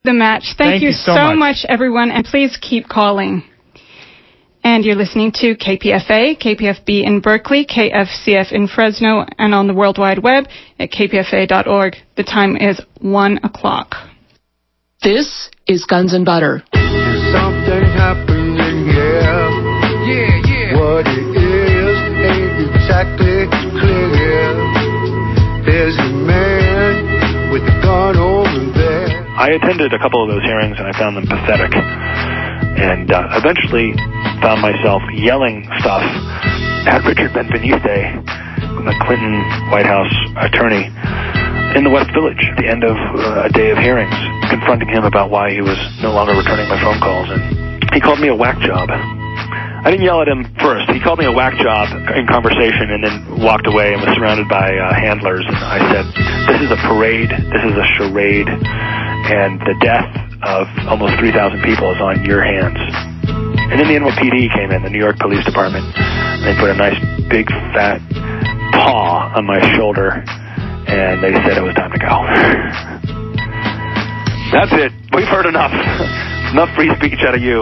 the match. Thank you so much, everyone, and please keep calling. And you're listening to KPFA, KPFB in Berkeley, KFCF in Fresno, and on the World Wide Web at kpfa.org. The time is 1 o'clock. This is Guns and Butter. There's something happening here. Yeah. What it is ain't exactly clear. There's a man with a gun over there. I attended a couple of those hearings and I found them pathetic. And eventually found myself yelling stuff at Richard Benveniste, the Clinton White House attorney, in the West Village at the end of a day of hearings, confronting him about why he was no longer returning my phone calls. And he called me a whack job. I didn't yell at him first. He called me a whack job in conversation and then walked away and was surrounded by handlers. And I said, this is a parade, this is a charade, and the death of almost 3,000 people is on your hands. And then the NYPD came in, the New York Police Department. They put a nice big fat paw on my shoulder, and they said it was time to go. That's it. We've heard enough. Enough free speech out of you.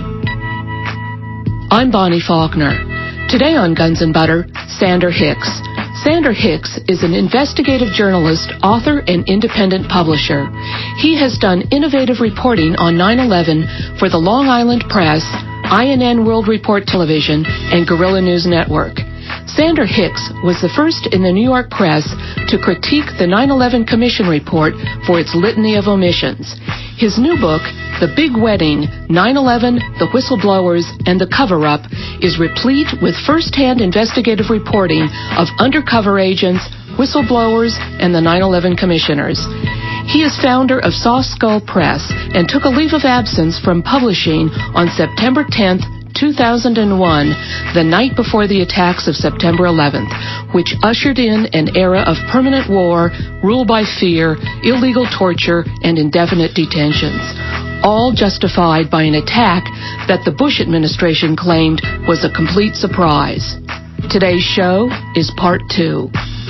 I'm Bonnie Faulkner. Today on Guns and Butter, Sander Hicks. Sander Hicks is an investigative journalist, author, and independent publisher. He has done innovative reporting on 9/11 for the Long Island Press, INN World Report Television, and Guerrilla News Network. Sander Hicks was the first in the New York press to critique the 9/11 Commission report for its litany of omissions. His new book, The Big Wedding, 9/11, The Whistleblowers, and the Cover-Up, is replete with first-hand investigative reporting of undercover agents, whistleblowers, and the 9/11 commissioners. He is founder of Soft Skull Press and took a leave of absence from publishing on September 10th, 2001, the night before the attacks of September 11th, which ushered in an era of permanent war, rule by fear, illegal torture, and indefinite detentions, all justified by an attack that the Bush administration claimed was a complete surprise. Today's show is part 2.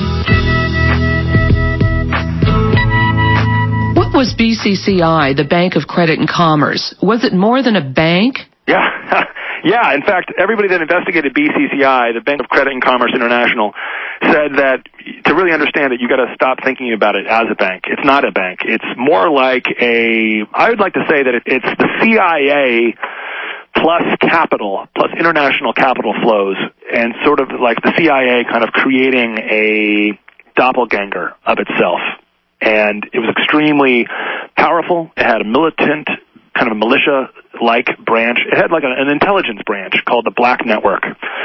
What was BCCI, the Bank of Credit and Commerce? Was it more than a bank? Yeah, in fact, everybody that investigated BCCI, the Bank of Credit and Commerce International, said that to really understand it, you got to stop thinking about it as a bank. It's not a bank. It's more like I would like to say that it's the CIA plus capital, plus international capital flows, and sort of like the CIA kind of creating a doppelganger of itself. And it was extremely powerful. It had a militant, kind of a militia-like branch. It had like an intelligence branch called the Black Network.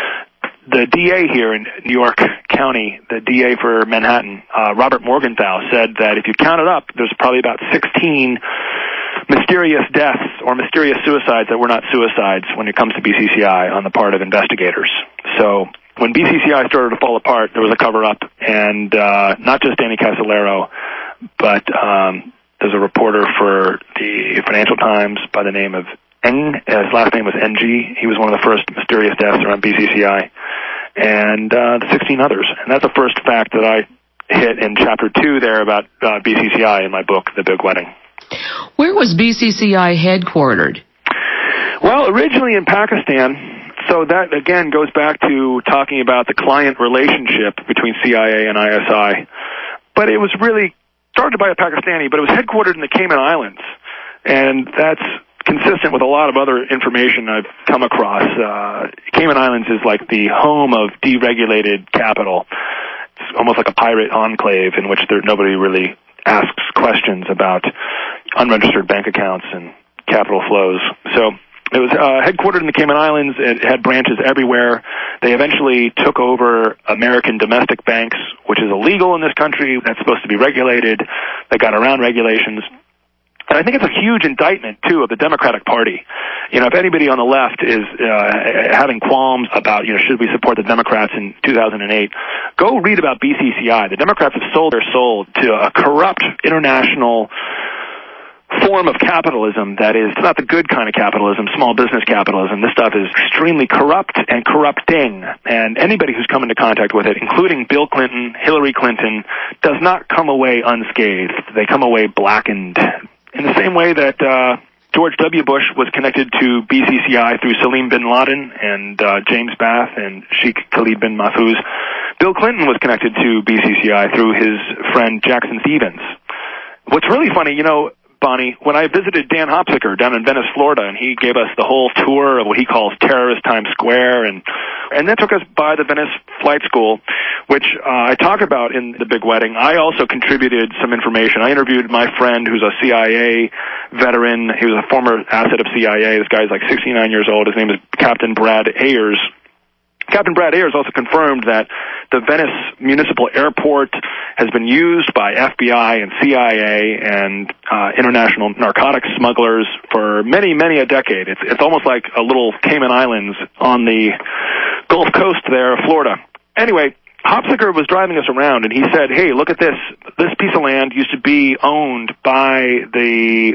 The DA here in New York County, the DA for Manhattan, Robert Morgenthau, said that if you count it up, there's probably about 16 mysterious deaths or mysterious suicides that were not suicides when it comes to BCCI on the part of investigators. So when BCCI started to fall apart, there was a cover-up, and not just Danny Casolaro, but there's a reporter for the Financial Times by the name of Eng. His last name was NG. He was one of the first mysterious deaths around BCCI, and 16 others. And that's the first fact that I hit in Chapter 2 there about BCCI in my book, The Big Wedding. Where was BCCI headquartered? Well, originally in Pakistan. So that, again, goes back to talking about the client relationship between CIA and ISI. But it was really started by a Pakistani, but it was headquartered in the Cayman Islands. And that's consistent with a lot of other information I've come across. Cayman Islands is like the home of deregulated capital. It's almost like a pirate enclave in which nobody really asks questions about unregistered bank accounts and capital flows. So it was headquartered in the Cayman Islands. It had branches everywhere. They eventually took over American domestic banks, which is illegal in this country. That's supposed to be regulated. They got around regulations. And I think it's a huge indictment, too, of the Democratic Party. You know, if anybody on the left is having qualms about, should we support the Democrats in 2008, go read about BCCI. The Democrats have sold their soul to a corrupt international form of capitalism that is not the good kind of capitalism, small business capitalism. This stuff is extremely corrupt and corrupting, and anybody who's come into contact with it, including Bill Clinton, Hillary Clinton, does not come away unscathed. They come away blackened, in the same way that George W. Bush was connected to BCCI through Salim bin Laden and James Bath and Sheikh Khalid bin Mahfouz, Bill Clinton was connected to BCCI through his friend Jackson Stevens. What's really funny, Bonnie, when I visited Dan Hopsicker down in Venice, Florida, and he gave us the whole tour of what he calls terrorist Times Square, and then took us by the Venice Flight School, which I talk about in The Big Wedding. I also contributed some information. I interviewed my friend who's a CIA veteran. He was a former asset of CIA. This guy's like 69 years old. His name is Captain Brad Ayers. Captain Brad Ayers also confirmed that the Venice Municipal Airport has been used by FBI and CIA and international narcotics smugglers for many, many a decade. It's almost like a little Cayman Islands on the Gulf Coast there of Florida. Anyway, Hopsicker was driving us around, and he said, hey, look at this. This piece of land used to be owned by the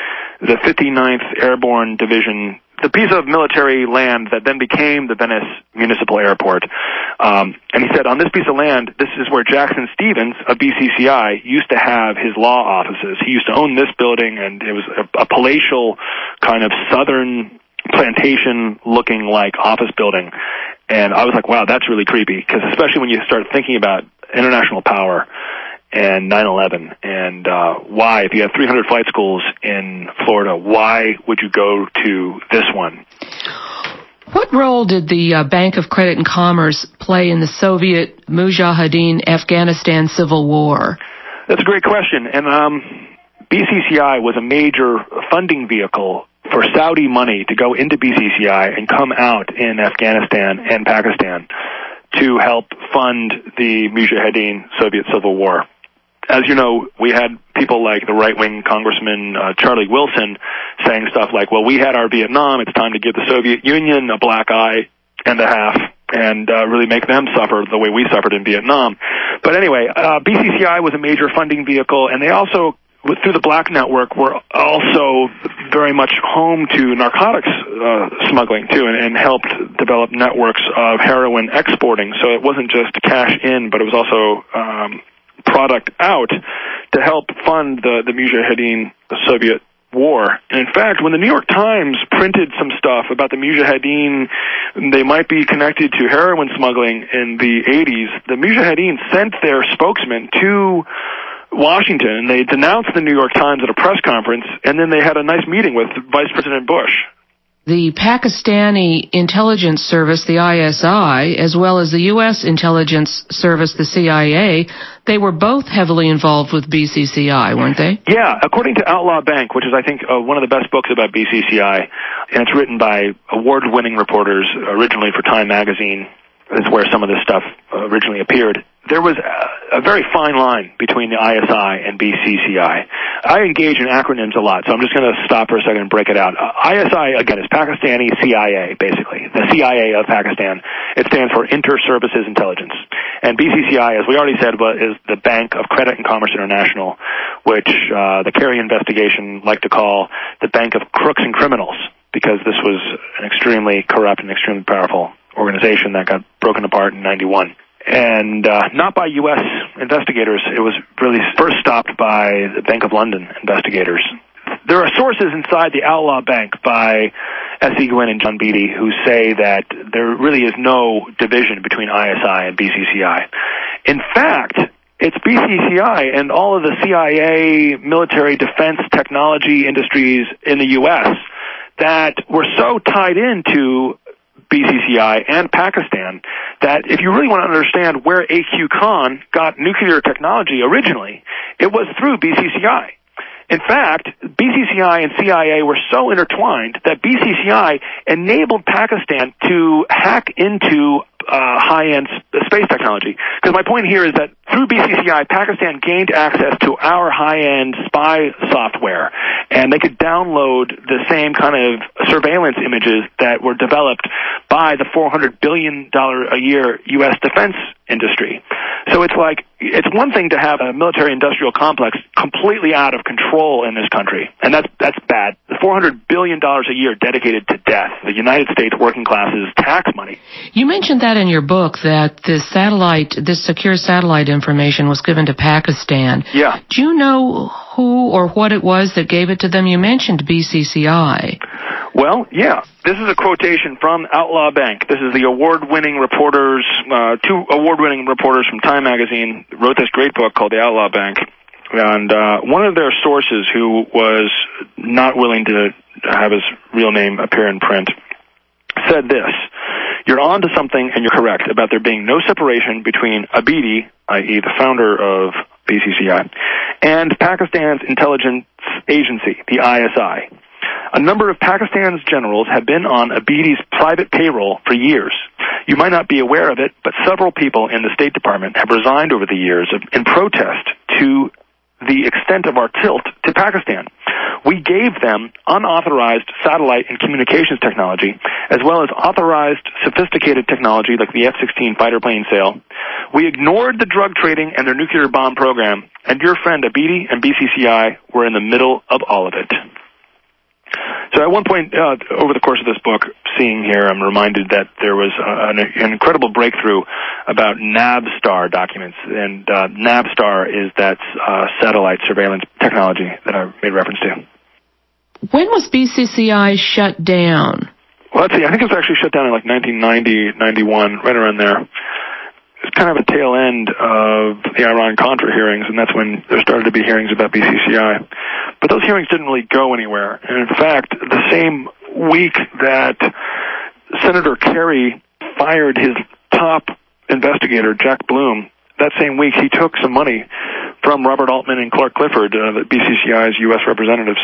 59th Airborne Division, the piece of military land that then became the Venice Municipal Airport. And he said, on this piece of land, this is where Jackson Stevens of BCCI used to have his law offices. He used to own this building, and it was a palatial kind of southern plantation-looking like office building. And I was like, wow, that's really creepy, because especially when you start thinking about international power and 9/11, and why, if you have 300 flight schools in Florida, why would you go to this one? What role did the Bank of Credit and Commerce play in the Soviet Mujahideen Afghanistan Civil War? That's a great question. And BCCI was a major funding vehicle for Saudi money to go into BCCI and come out in Afghanistan and Pakistan to help fund the Mujahideen Soviet Civil War. As you know, we had people like the right-wing Congressman Charlie Wilson saying stuff like, well, we had our Vietnam, it's time to give the Soviet Union a black eye and a half and really make them suffer the way we suffered in Vietnam. But anyway, BCCI was a major funding vehicle, and they also, through the Black Network, were also very much home to narcotics smuggling, too, and helped develop networks of heroin exporting. So it wasn't just cash in, but it was also product out to help fund the Mujahideen Soviet war. And in fact, when the New York Times printed some stuff about the Mujahideen, they might be connected to heroin smuggling in the 80s, the Mujahideen sent their spokesman to Washington, and they denounced the New York Times at a press conference, and then they had a nice meeting with Vice President Bush. The Pakistani intelligence service, the ISI, as well as the U.S. intelligence service, the CIA, they were both heavily involved with BCCI, weren't they? Yeah, according to Outlaw Bank, which is, I think, one of the best books about BCCI, and it's written by award-winning reporters, originally for Time magazine, is where some of this stuff originally appeared. There was a very fine line between the ISI and BCCI. I engage in acronyms a lot, so I'm just going to stop for a second and break it out. ISI, again, is Pakistani CIA, basically. The CIA of Pakistan. It stands for Inter-Services Intelligence. And BCCI, as we already said, is the Bank of Credit and Commerce International, which the Kerry investigation liked to call the Bank of Crooks and Criminals, because this was an extremely corrupt and extremely powerful organization that got broken apart in 91. And not by U.S. investigators. It was really first stopped by the Bank of London investigators. There are sources inside the Outlaw Bank by S.E. Gwynn and John Beatty who say that there really is no division between ISI and BCCI. In fact, it's BCCI and all of the CIA military defense technology industries in the U.S. that were so tied into BCCI and Pakistan that if you really want to understand where A.Q. Khan got nuclear technology originally, it was through BCCI. In fact, BCCI and CIA were so intertwined that BCCI enabled Pakistan to hack into high-end space technology. Because my point here is that through BCCI, Pakistan gained access to our high-end spy software, and they could download the same kind of surveillance images that were developed by the $400 billion a year U.S. defense industry. So it's like, it's one thing to have a military-industrial complex completely out of control in this country, and that's bad. $400 billion a year dedicated to death, the United States working class's tax money. You mentioned that in your book, that this secure satellite information was given to Pakistan. Yeah. Do you know who or what it was that gave it to them? You mentioned BCCI. Well, yeah. This is a quotation from Outlaw Bank. This is the award-winning reporters, two award-winning reporters from Time Magazine wrote this great book called The Outlaw Bank. And one of their sources, who was not willing to have his real name appear in print, said this: "You're on to something, and you're correct about there being no separation between Abidi, i.e. the founder of BCCI, and Pakistan's intelligence agency, the ISI. A number of Pakistan's generals have been on Abidi's private payroll for years. You might not be aware of it, but several people in the State Department have resigned over the years in protest to the extent of our tilt to Pakistan. We gave them unauthorized satellite and communications technology, as well as authorized sophisticated technology like the F-16 fighter plane sale. We ignored the drug trading and their nuclear bomb program, and your friend Abidi and BCCI were in the middle of all of it." So at one point over the course of this book, seeing here, I'm reminded that there was an incredible breakthrough about Navstar documents. And Navstar is that satellite surveillance technology that I made reference to. When was BCCI shut down? Well, let's see. I think it was actually shut down in like 1990, 91, right around there. It's kind of a tail end of the Iran-Contra hearings, and that's when there started to be hearings about BCCI. But those hearings didn't really go anywhere. And in fact, the same week that Senator Kerry fired his top investigator, Jack Bloom, that same week he took some money from Robert Altman and Clark Clifford, BCCI's U.S. representatives.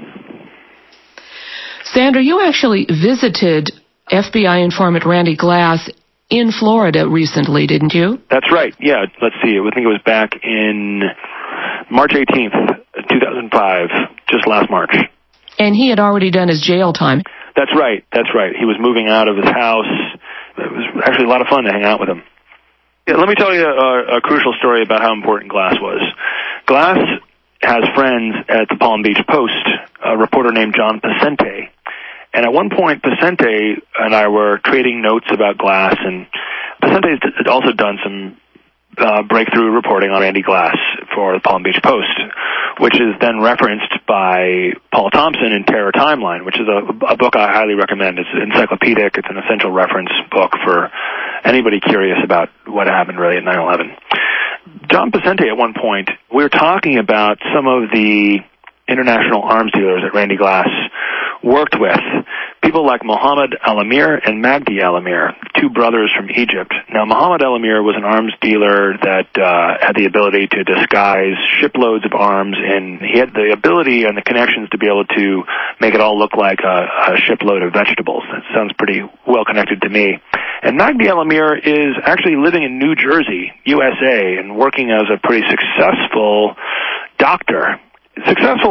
Sandra, you actually visited FBI informant Randy Glass in Florida recently, didn't you? That's right. Yeah, let's see. I think it was back in March 18th, 2005, just last March. And he had already done his jail time. That's right. That's right. He was moving out of his house. It was actually a lot of fun to hang out with him. Yeah, let me tell you a crucial story about how important Glass was. Glass has friends at the Palm Beach Post, a reporter named John Pacente. And at one point, Pacente and I were trading notes about Glass, and Pacente had also done some breakthrough reporting on Randy Glass for the Palm Beach Post, which is then referenced by Paul Thompson in Terror Timeline, which is a book I highly recommend. It's encyclopedic. It's an essential reference book for anybody curious about what happened really at 9/11. John Pacente, at one point, we were talking about some of the international arms dealers that Randy Glass worked with, people like Mohammed Al-Amir and Magdi Al-Amir, two brothers from Egypt. Now, Mohammed Al-Amir was an arms dealer that had the ability to disguise shiploads of arms, and he had the ability and the connections to be able to make it all look like a shipload of vegetables. That sounds pretty well connected to me. And Magdi Al-Amir is actually living in New Jersey, USA, and working as a pretty successful doctor. Successful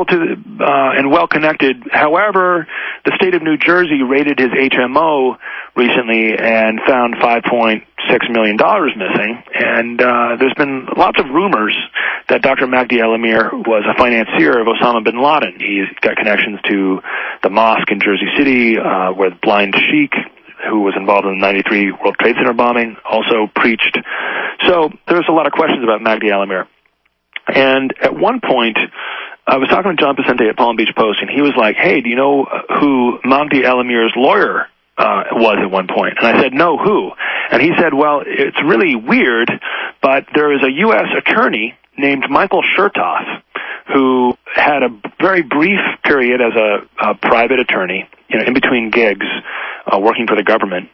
and well-connected. However, the state of New Jersey raided his HMO recently and found $5.6 million missing. And there's been lots of rumors that Dr. Magdi Al-Amir was a financier of Osama bin Laden. He's got connections to the mosque in Jersey City, where the blind sheikh, who was involved in the 93 World Trade Center bombing, also preached. So there's a lot of questions about Magdi Al-Amir. And at one point, I was talking to John Pacente at Palm Beach Post, and he was like, "Hey, do you know who Magdi Al-Amir's lawyer was at one point?" And I said, "No, who?" And he said, "Well, it's really weird, but there is a U.S. attorney named Michael Chertoff who had a very brief period as a private attorney, in between gigs, working for the government,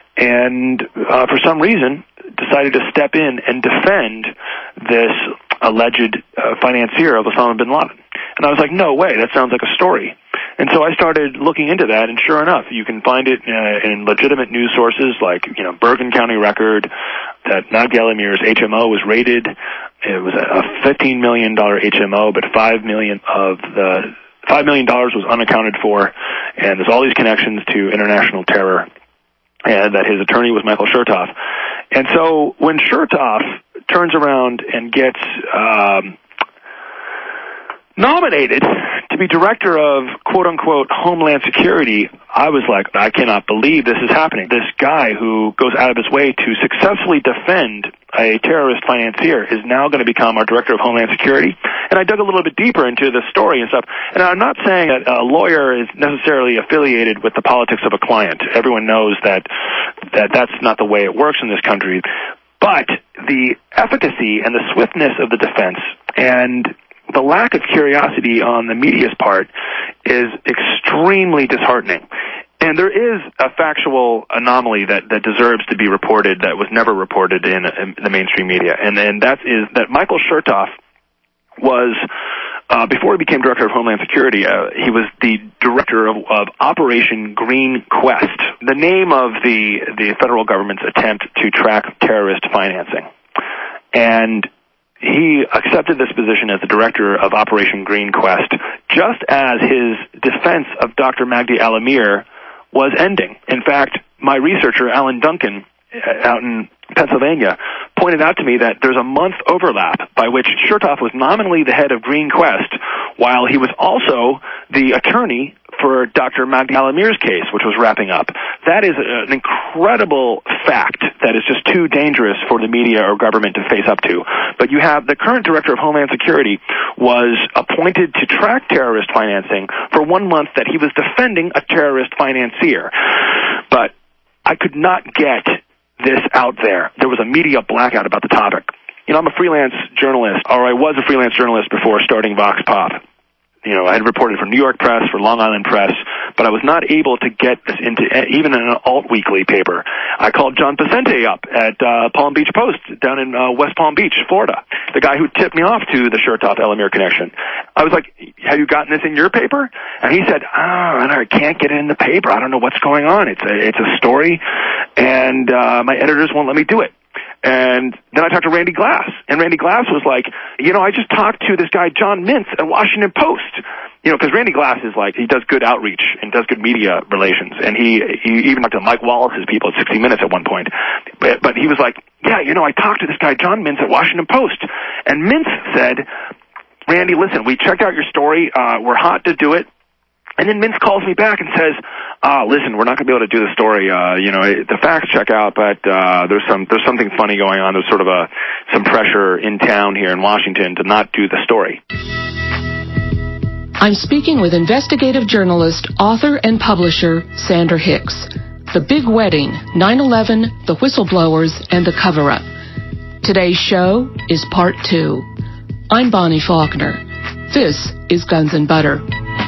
and for some reason decided to step in and defend this alleged financier of Osama bin Laden." And I was like, "No way, that sounds like a story." And so I started looking into that, and sure enough, you can find it in legitimate news sources like, Bergen County Record, that Magdi Al-Amir's HMO was raided. It was a $15 million HMO, but $5 million was unaccounted for, and there's all these connections to international terror, and that his attorney was Michael Chertoff. And so when Chertoff turns around and gets nominated to be director of quote-unquote Homeland Security, I was like, I cannot believe this is happening. This guy who goes out of his way to successfully defend a terrorist financier is now going to become our director of Homeland Security. And I dug a little bit deeper into the story and stuff. And I'm not saying that a lawyer is necessarily affiliated with the politics of a client. Everyone knows that that's not the way it works in this country. But the efficacy and the swiftness of the defense and the lack of curiosity on the media's part is extremely disheartening. And there is a factual anomaly that deserves to be reported that was never reported in the mainstream media. And that is that Michael Chertoff was, before he became director of Homeland Security, he was the director of Operation Green Quest, the name of the federal government's attempt to track terrorist financing. And he accepted this position as the director of Operation Green Quest just as his defense of Dr. Magdi Al-Amir was ending. In fact, my researcher, Alan Duncan, out in Pennsylvania, pointed out to me that there's a month overlap by which Chertoff was nominally the head of Green Quest while he was also the attorney for Dr. Magdi Al-Amir's case, which was wrapping up. That is an incredible fact that is just too dangerous for the media or government to face up to. But you have the current director of Homeland Security was appointed to track terrorist financing for 1 month that he was defending a terrorist financier. But I could not get this out there. There was a media blackout about the topic. You know, I'm a freelance journalist, or I was a freelance journalist before starting Vox Pop. You know, I had reported for New York Press, for Long Island Press, but I was not able to get this into even an alt-weekly paper. I called John Pacente up at Palm Beach Post down in West Palm Beach, Florida, the guy who tipped me off to the Chertoff-Al-Amir connection. I was like, have you gotten this in your paper? And he said, I can't get it in the paper. I don't know what's going on. It's a story, and my editors won't let me do it. And then I talked to Randy Glass, and Randy Glass was like, I just talked to this guy, John Mintz, at Washington Post. Because Randy Glass is like, he does good outreach and does good media relations. And he even talked to Mike Wallace's people at 60 Minutes at one point. But he was like, I talked to this guy, John Mintz, at Washington Post. And Mintz said, Randy, listen, we checked out your story. We're hot to do it. And then Mintz calls me back and says, listen, we're not going to be able to do the story. The facts check out, but there's something funny going on. There's sort of some pressure in town here in Washington to not do the story. I'm speaking with investigative journalist, author, and publisher Sandra Hicks. The Big Wedding, 9/11, the Whistleblowers, and the Cover-Up. Today's show is Part 2. I'm Bonnie Faulkner. This is Guns and Butter.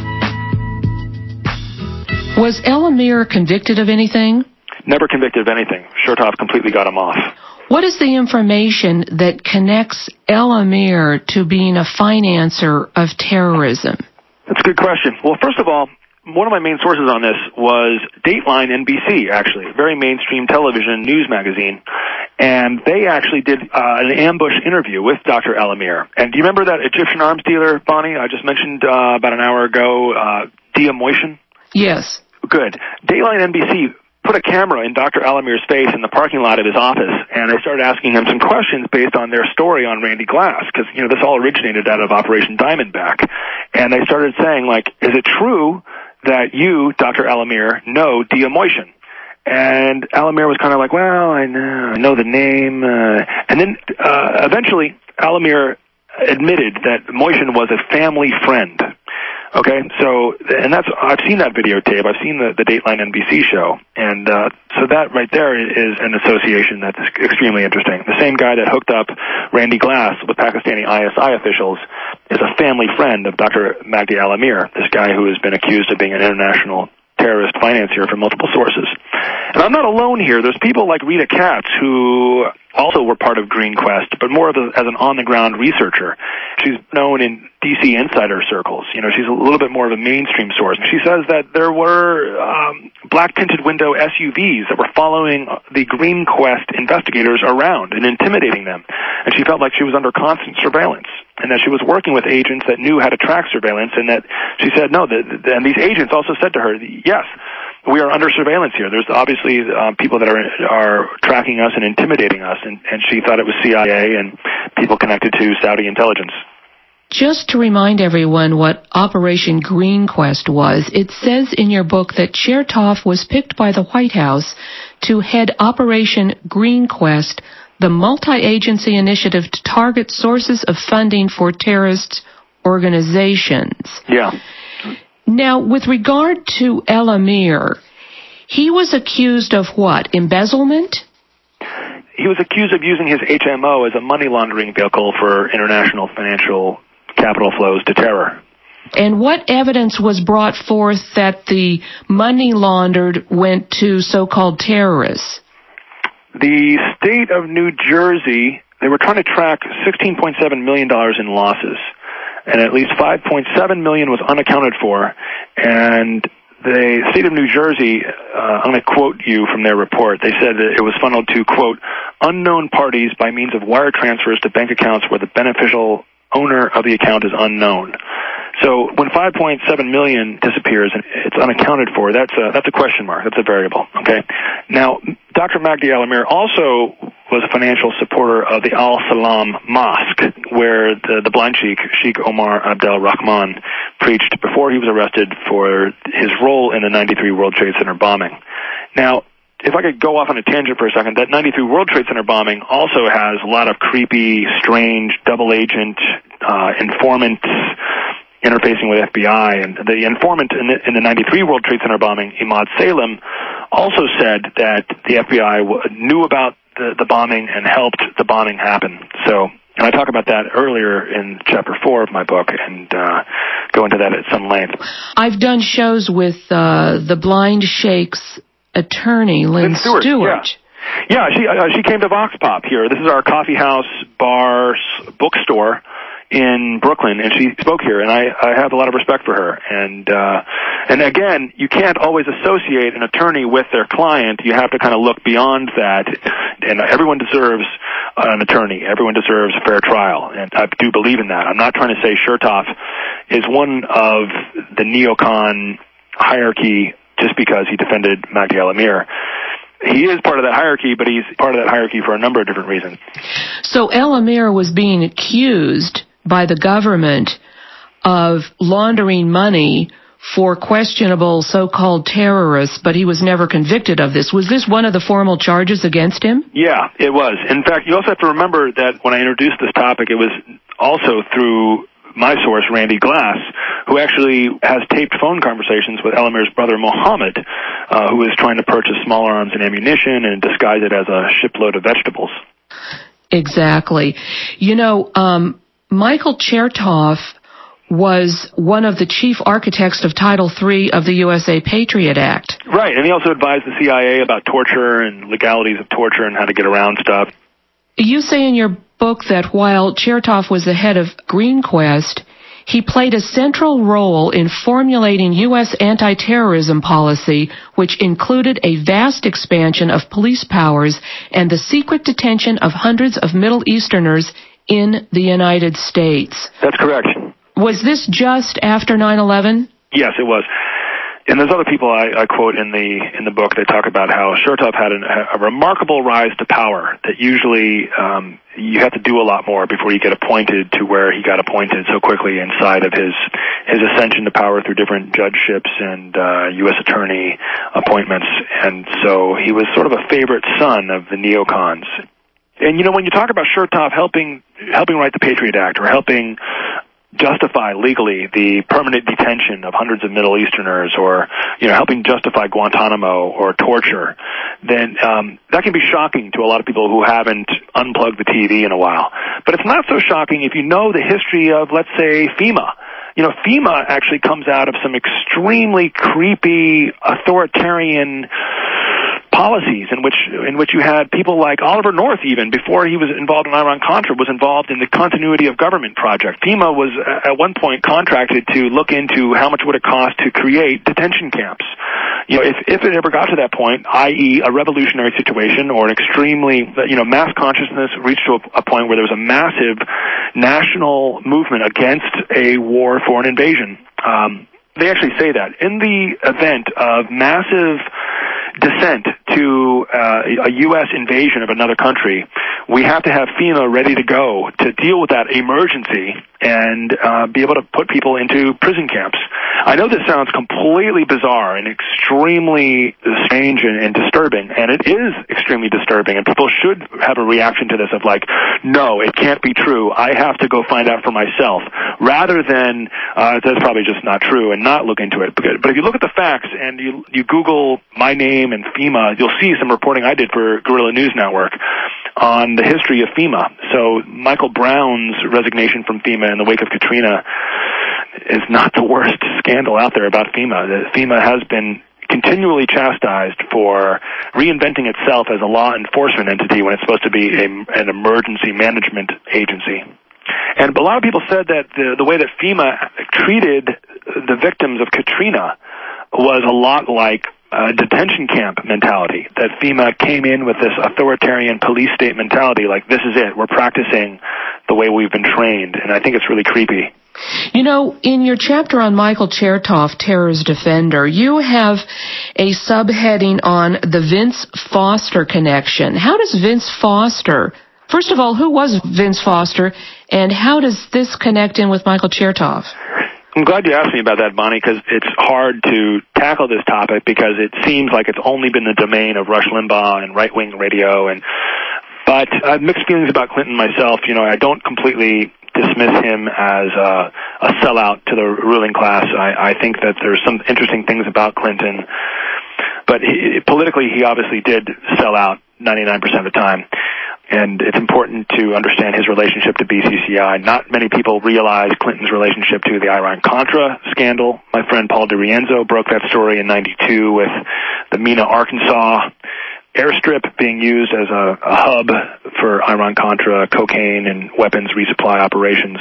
Was Al-Amir convicted of anything? Never convicted of anything. Chertoff completely got him off. What is the information that connects Al-Amir to being a financer of terrorism? That's a good question. Well, first of all, one of my main sources on this was Dateline NBC, actually, a very mainstream television news magazine. And they actually did an ambush interview with Dr. Al-Amir. And do you remember that Egyptian arms dealer, Bonnie, I just mentioned about an hour ago, Dia Moishin? Yes. Good. Dateline NBC put a camera in Dr. Al-Amir's face in the parking lot of his office, and they started asking him some questions based on their story on Randy Glass, because, this all originated out of Operation Diamondback. And they started saying, like, is it true that you, Dr. Al-Amir, know Dia Moishin? And Al-Amir was kind of like, well, I know the name. And then eventually Al-Amir admitted that Moishin was a family friend. Okay, so, and I've seen that videotape. I've seen the Dateline NBC show. And so that right there is an association that's extremely interesting. The same guy that hooked up Randy Glass with Pakistani ISI officials is a family friend of Dr. Magdi Al-Amir, this guy who has been accused of being an international terrorist financier from multiple sources. And I'm not alone here. There's people like Rita Katz who also were part of Green Quest, but more as an on-the-ground researcher. She's known in D.C. insider circles. She's a little bit more of a mainstream source. She says that there were black tinted window SUVs that were following the Green Quest investigators around and intimidating them. And she felt like she was under constant surveillance, and that she was working with agents that knew how to track surveillance, and that she said, no, and these agents also said to her, yes, we are under surveillance here. There's obviously people that are tracking us and intimidating us, and she thought it was CIA and people connected to Saudi intelligence. Just to remind everyone what Operation GreenQuest was, it says in your book that Chertoff was picked by the White House to head Operation GreenQuest, the multi-agency initiative to target sources of funding for terrorist organizations. Yeah. Now, with regard to El Amir, he was accused of what? Embezzlement? He was accused of using his HMO as a money laundering vehicle for international financial capital flows to terror. And what evidence was brought forth that the money laundered went to so-called terrorists? The state of New Jersey, they were trying to track $16.7 million in losses, and at least $5.7 million was unaccounted for. And the state of New Jersey, I'm going to quote you from their report. They said that it was funneled to, quote, unknown parties by means of wire transfers to bank accounts where the beneficial owner of the account is unknown. So when $5.7 million disappears and it's unaccounted for, that's a question mark. That's a variable. Okay. Now, Dr. Magdi Al-Amir also was a financial supporter of the Al Salam Mosque, where the blind Sheikh Omar Abdel Rahman, preached before he was arrested for his role in the 93 World Trade Center bombing. Now, if I could go off on a tangent for a second, that 93 World Trade Center bombing also has a lot of creepy, strange, double agent, informants interfacing with FBI. And the informant in the 93 World Trade Center bombing, Imad Salem, also said that the FBI knew about the bombing and helped the bombing happen. So, and I talk about that earlier in Chapter 4 of my book and go into that at some length. I've done shows with the blind Sheikh's attorney, Lynn Stewart. Yeah, she came to Vox Pop here. This is our coffee house, bar, bookstore in Brooklyn, and she spoke here, and I have a lot of respect for her. And again, you can't always associate an attorney with their client. You have to kind of look beyond that, and everyone deserves an attorney. Everyone deserves a fair trial, and I do believe in that. I'm not trying to say Chertoff is one of the neocon hierarchy just because he defended Magdi Al-Amir. He is part of that hierarchy, but he's part of that hierarchy for a number of different reasons. So Al-Amir was being accused by the government of laundering money for questionable so-called terrorists, but he was never convicted of this. Was this one of the formal charges against him? Yeah, it was. In fact, you also have to remember that when I introduced this topic, it was also through my source, Randy Glass, who actually has taped phone conversations with Al-Amir's brother, Mohammed, who is trying to purchase small arms and ammunition and disguise it as a shipload of vegetables. Exactly. You know, Michael Chertoff was one of the chief architects of Title III of the USA Patriot Act. Right, and he also advised the CIA about torture and legalities of torture and how to get around stuff. You say in your book that while Chertoff was the head of GreenQuest, he played a central role in formulating U.S. anti-terrorism policy, which included a vast expansion of police powers and the secret detention of hundreds of Middle Easterners in the United States. That's correct. Was this just after 9/11? Yes, it was. And there's other people I quote in the book that talk about how Chertoff had a remarkable rise to power, that usually you have to do a lot more before you get appointed to where he got appointed so quickly inside of his ascension to power through different judgeships and U.S. attorney appointments. And so he was sort of a favorite son of the neocons. And, you know, when you talk about Chertoff helping write the Patriot Act or helping justify legally the permanent detention of hundreds of Middle Easterners, or, you know, helping justify Guantanamo or torture, then that can be shocking to a lot of people who haven't unplugged the TV in a while. But it's not so shocking if you know the history of, let's say, FEMA. You know, FEMA actually comes out of some extremely creepy, authoritarian policies in which you had people like Oliver North, even before he was involved in Iran-Contra, was involved in the continuity of government project. FEMA was at one point contracted to look into how much would it cost to create detention camps. You know, if it ever got to that point, i.e. a revolutionary situation or an extremely, mass consciousness reached to a point where there was a massive national movement against a war for an invasion. They actually say that in the event of massive descent to a U.S. invasion of another country, we have to have FEMA ready to go to deal with that emergency and be able to put people into prison camps. I know this sounds completely bizarre and extremely strange and disturbing, and it is extremely disturbing, and people should have a reaction to this of like, no, it can't be true. I have to go find out for myself, rather than that's probably just not true and not look into it. But if you look at the facts and you Google my name and FEMA, you'll see some reporting I did for Guerrilla News Network on the history of FEMA. So Michael Brown's resignation from FEMA in the wake of Katrina is not the worst scandal out there about FEMA. FEMA has been continually chastised for reinventing itself as a law enforcement entity when it's supposed to be an emergency management agency. And a lot of people said that the way that FEMA treated the victims of Katrina was a lot like a detention camp mentality, that FEMA came in with this authoritarian police state mentality, like, this is it, we're practicing the way we've been trained, and I think it's really creepy. You know, in your chapter on Michael Chertoff, Terror's Defender, you have a subheading on the Vince Foster connection. How does Vince Foster, first of all, who was Vince Foster, and how does this connect in with Michael Chertoff? I'm glad you asked me about that, Bonnie, because it's hard to tackle this topic because it seems like it's only been the domain of Rush Limbaugh and right-wing radio. But I have mixed feelings about Clinton myself. You know, I don't completely dismiss him as a sellout to the ruling class. I think that there's some interesting things about Clinton. But politically, he obviously did sell out 99% of the time. And it's important to understand his relationship to BCCI. Not many people realize Clinton's relationship to the Iran-Contra scandal. My friend Paul DiRienzo broke that story in '92 with the Mena, Arkansas airstrip being used as a hub for Iran-Contra cocaine and weapons resupply operations.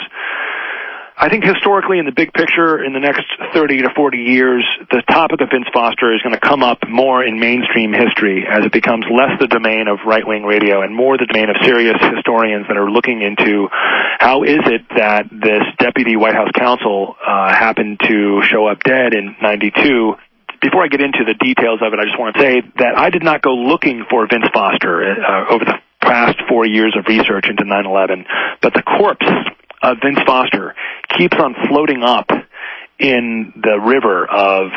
I think historically, in the big picture, in the next 30 to 40 years, the topic of Vince Foster is going to come up more in mainstream history as it becomes less the domain of right-wing radio and more the domain of serious historians that are looking into how is it that this deputy White House counsel happened to show up dead in '92. Before I get into the details of it, I just want to say that I did not go looking for Vince Foster over the past 4 years of research into 9/11, but the corpse of Vince Foster keeps on floating up in the river of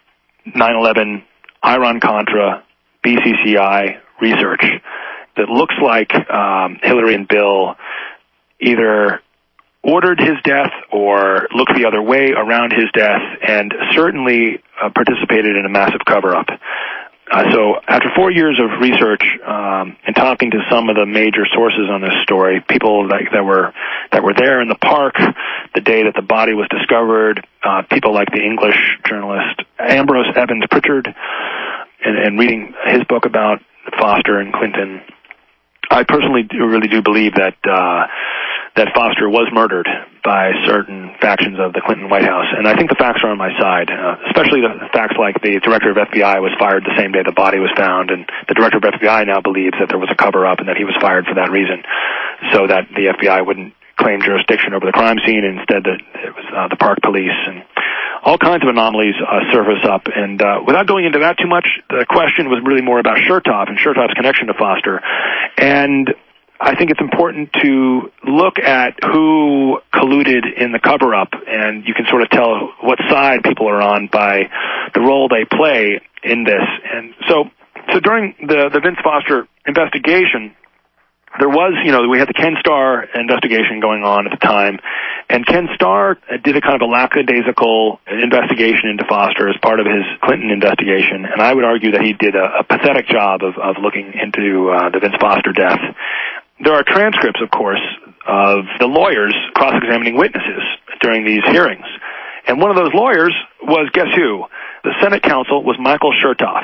9/11, Iran-Contra, BCCI research that looks like Hillary and Bill either ordered his death or looked the other way around his death and certainly participated in a massive cover-up. So after 4 years of research and talking to some of the major sources on this story, people that were there in the park the day that the body was discovered, people like the English journalist Ambrose Evans Pritchard, and reading his book about Foster and Clinton, I personally really do believe that Foster was murdered by certain factions of the Clinton White House. And I think the facts are on my side, especially the facts like the director of FBI was fired the same day the body was found, and the director of FBI now believes that there was a cover-up and that he was fired for that reason, so that the FBI wouldn't claim jurisdiction over the crime scene, and instead that it was the park police. And all kinds of anomalies surface up. And without going into that too much, the question was really more about Chertoff and Chertoff's connection to Foster. And I think it's important to look at who colluded in the cover-up, and you can sort of tell what side people are on by the role they play in this. And so during the Vince Foster investigation, there was, we had the Ken Starr investigation going on at the time, and Ken Starr did a kind of a lackadaisical investigation into Foster as part of his Clinton investigation, and I would argue that he did a pathetic job of looking into the Vince Foster death. There are transcripts, of course, of the lawyers cross-examining witnesses during these hearings, and one of those lawyers was, guess who? The Senate counsel was Michael Chertoff,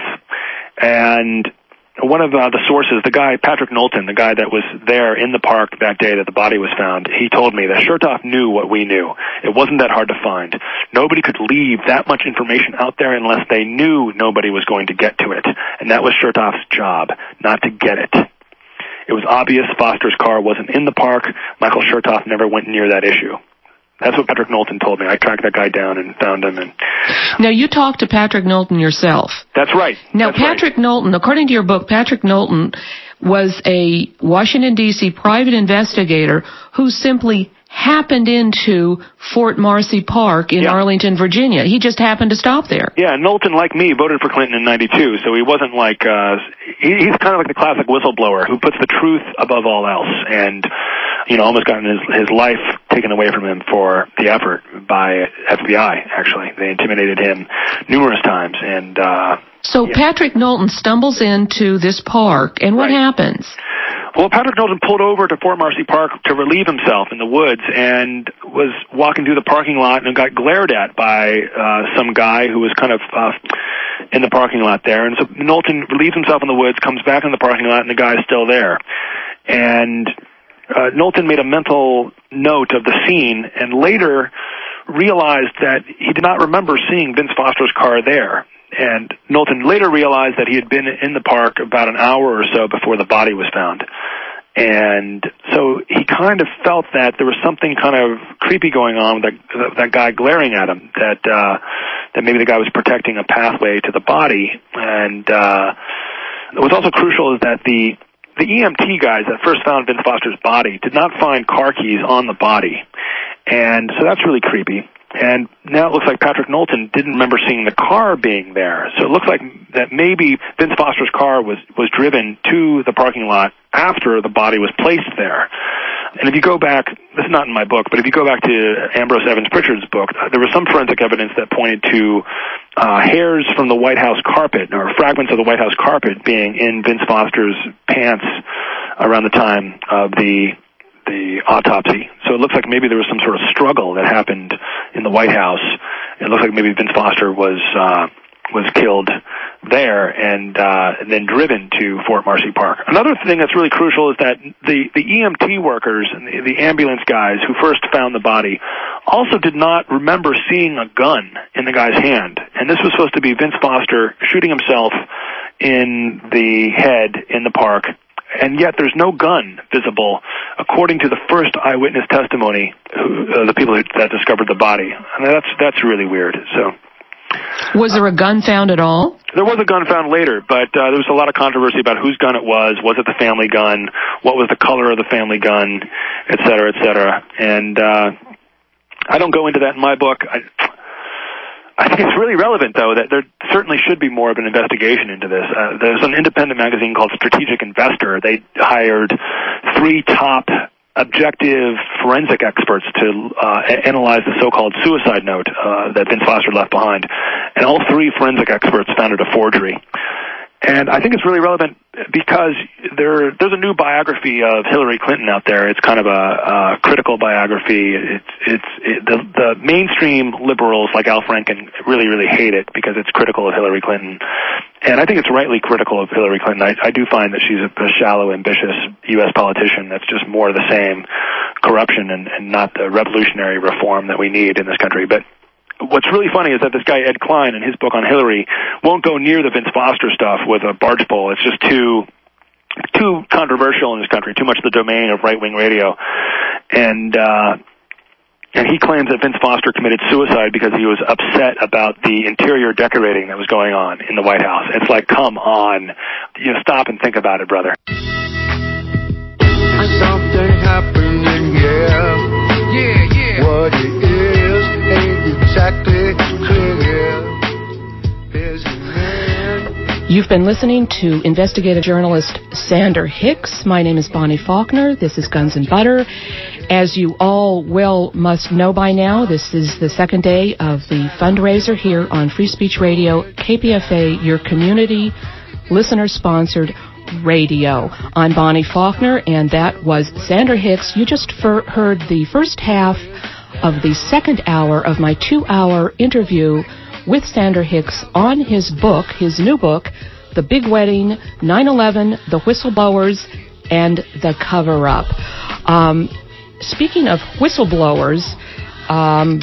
and one of the sources, the guy, Patrick Knowlton, the guy that was there in the park that day that the body was found, he told me that Chertoff knew what we knew. It wasn't that hard to find. Nobody could leave that much information out there unless they knew nobody was going to get to it. And that was Chertoff's job, not to get it. It was obvious Foster's car wasn't in the park. Michael Chertoff never went near that issue. That's what Patrick Knowlton told me. I tracked that guy down and found him. And now, you talked to Patrick Knowlton yourself. That's right. Now, Patrick Knowlton, according to your book, Patrick Knowlton was a Washington, D.C. private investigator who simply happened into Fort Marcy Park in Arlington, Virginia. He just happened to stop there. Yeah, Knowlton, like me, voted for Clinton in 92, so he wasn't like, he's kind of like the classic whistleblower who puts the truth above all else, and, almost gotten his life taken away from him for the effort by FBI, actually. They intimidated him numerous times, and, So Patrick Knowlton stumbles into this park, and what happens? Well, Patrick Knowlton pulled over to Fort Marcy Park to relieve himself in the woods and was walking through the parking lot and got glared at by some guy who was kind of in the parking lot there. And so Knowlton relieves himself in the woods, comes back in the parking lot, and the guy's still there. And Knowlton made a mental note of the scene and later realized that he did not remember seeing Vince Foster's car there. And Knowlton later realized that he had been in the park about an hour or so before the body was found. And so he kind of felt that there was something kind of creepy going on with that guy glaring at him, that maybe the guy was protecting a pathway to the body. And what's also crucial is that the EMT guys that first found Vince Foster's body did not find car keys on the body. And so that's really creepy. And now it looks like Patrick Knowlton didn't remember seeing the car being there. So it looks like that maybe Vince Foster's car was driven to the parking lot after the body was placed there. And if you go back, this is not in my book, but if you go back to Ambrose Evans Pritchard's book, there was some forensic evidence that pointed to hairs from the White House carpet, or fragments of the White House carpet being in Vince Foster's pants around the time of the autopsy. So it looks like maybe there was some sort of struggle that happened in the White House. It looks like maybe Vince Foster was killed there and then driven to Fort Marcy Park. Another thing that's really crucial is that the EMT workers and the ambulance guys who first found the body also did not remember seeing a gun in the guy's hand. And this was supposed to be Vince Foster shooting himself in the head in the park. And yet there's no gun visible, according to the first eyewitness testimony, the people that discovered the body. And that's really weird. So, was there a gun found at all? There was a gun found later, but there was a lot of controversy about whose gun it was. Was it the family gun? What was the color of the family gun? Et cetera, et cetera. And I don't go into that in my book. I think it's really relevant, though, that there certainly should be more of an investigation into this. There's an independent magazine called Strategic Investor. They hired 3 top objective forensic experts to analyze the so-called suicide note that Vince Foster left behind. And all 3 forensic experts found it a forgery. And I think it's really relevant because there's a new biography of Hillary Clinton out there. It's kind of a critical biography. The mainstream liberals like Al Franken really, really hate it because it's critical of Hillary Clinton. And I think it's rightly critical of Hillary Clinton. I do find that she's a shallow, ambitious U.S. politician that's just more of the same corruption and not the revolutionary reform that we need in this country. But what's really funny is that this guy Ed Klein in his book on Hillary won't go near the Vince Foster stuff with a barge pole. It's just too controversial in this country, too much the domain of right-wing radio. And he claims that Vince Foster committed suicide because he was upset about the interior decorating that was going on in the White House. It's like, come on, stop and think about it, brother. Something happening, yeah. What it is ain't exactly clear. There's a man. You've been listening to investigative journalist Sander Hicks. My name is Bonnie Faulkner. This is Guns and Butter. As you all well must know by now, this is the second day of the fundraiser here on Free Speech Radio, KPFA, your community listener-sponsored radio. I'm Bonnie Faulkner, and that was Sander Hicks. You just heard the first half of the second hour of my 2-hour interview with Sander Hicks on his book, his new book, The Big Wedding, 9/11, The Whistleblowers, and The Cover-Up. Speaking of whistleblowers, I'm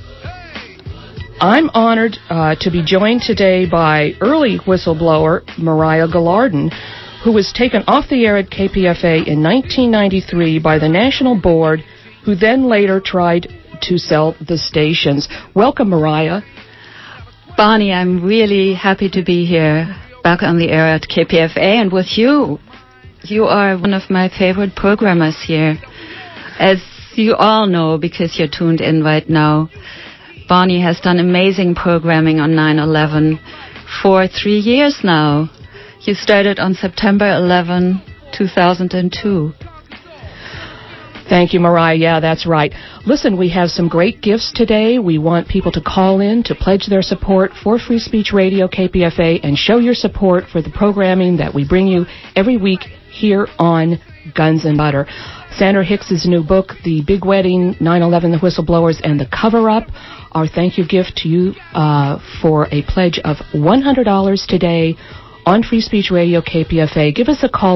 honored to be joined today by early whistleblower Mariah Gallardon, who was taken off the air at KPFA in 1993 by the National Board, who then later tried to sell the stations. Welcome, Mariah. Bonnie, I'm really happy to be here, back on the air at KPFA and with you. You are one of my favorite programmers here. As you all know, because you're tuned in right now, Bonnie has done amazing programming on 9/11 for 3 years now. You started on September 11, 2002. Thank you, Mariah. Yeah, that's right. Listen, we have some great gifts today. We want people to call in to pledge their support for Free Speech Radio, KPFA, and show your support for the programming that we bring you every week here on Guns and Butter. Sandra Hicks' new book, The Big Wedding, 9/11, The Whistleblowers, and The Cover-Up. Our thank you gift to you for a pledge of $100 today on Free Speech Radio, KPFA. Give us a call,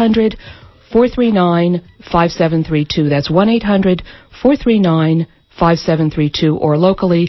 1-800-439-5732. That's 1-800-439-5732, or locally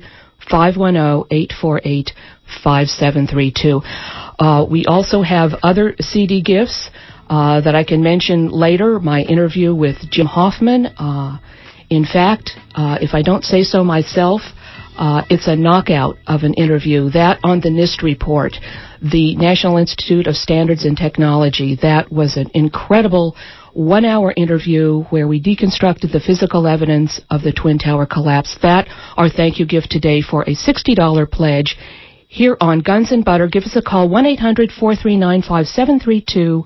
510-848-5732. We also have other CD gifts that I can mention later. My interview with Jim Hoffman. In fact, if I don't say so myself, it's a knockout of an interview. That on the NIST report, the National Institute of Standards and Technology. That was an incredible 1-hour interview where we deconstructed the physical evidence of the Twin Tower collapse. That, our thank you gift today for a $60 pledge here on Guns and Butter. Give us a call, 1-800-439-5732,